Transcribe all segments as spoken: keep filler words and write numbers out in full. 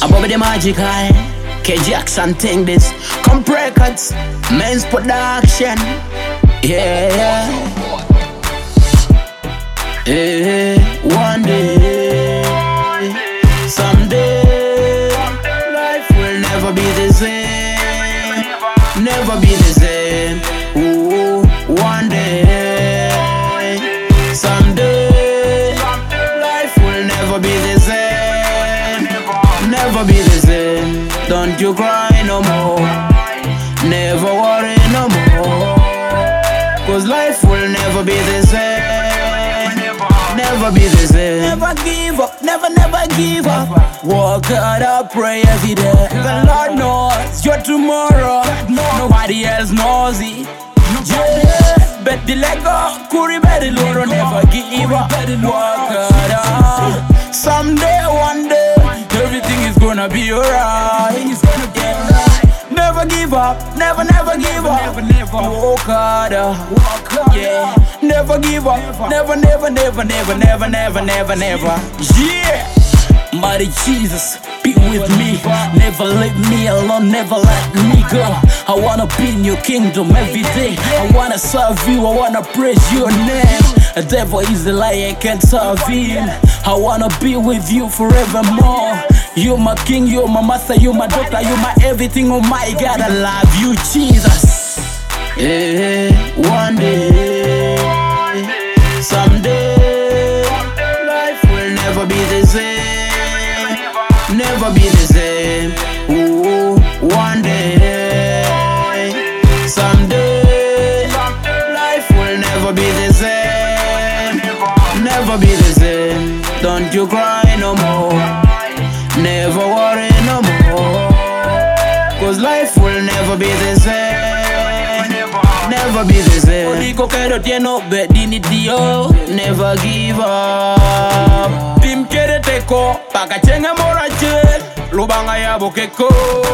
Above the magical, K Jackson thing this. Come records, men's production. Yeah, yeah. Hey, one day, someday, life will never be the same. Never be the same. Ooh, one day, someday, life will never be the same. Never be the same. Don't you cry no more. Never worry no more. Cause life will never be the same. Never be the same. Never give up, never, never give up. Walk out, I pray every day. The Lord knows your tomorrow. Nobody else knows it. Yeah, bet the leg up, Kuri bet the Lord, never give up. Walk out, someday, one day, everything is gonna be alright. Yeah. Never give up, never, never give up. Never, never. Walk harder, walk harder. Yeah. Never give up, never, never, never, never, never, never, never, never. Yeah. Mighty Jesus, be with me. Never leave me alone, never let me go. I wanna be in your kingdom every day. I wanna serve you, I wanna praise your name. The devil is a liar, I can't serve him. I wanna be with you forevermore. You're my king, you're my master, you're my doctor, you're my everything. Oh my God, I love you, Jesus. Yeah, one day, someday, life will never be the same. Never be the same. Ooh, one day, someday, life will never be the same. Never be the same. Don't you cry no more. Never worry no more. Cause life will never be the same. Never be the same. Odiko kero tieno bedini dio. Never give up. Tim kere teko paka chenga morache. Lubanga ya bokeko.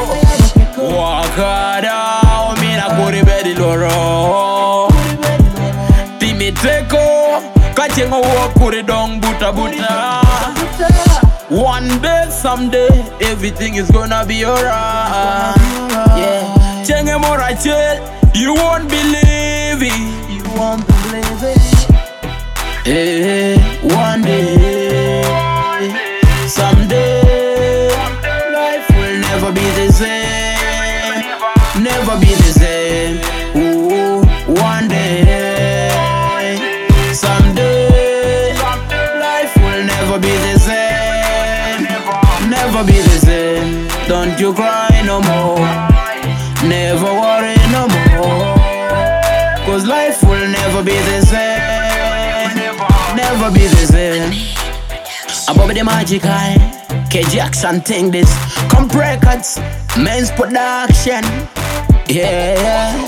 Wakada omina kuri bedi loro. Timi teko kachenga wakuri dong buta buta. One day, someday, everything is gonna be alright. Yeah. Chenge mora chel, you won't believe it. You won't believe it. Hey, one day, someday, life will never be the same. Never be the same. Ooh, one day, someday, life will never be the same. Never be the same. Don't you cry no more. Never worry no more. Cause life will never be the same. Never be the same. Above the magical, K Jackson thing this. Come records, men's production. Yeah, yeah.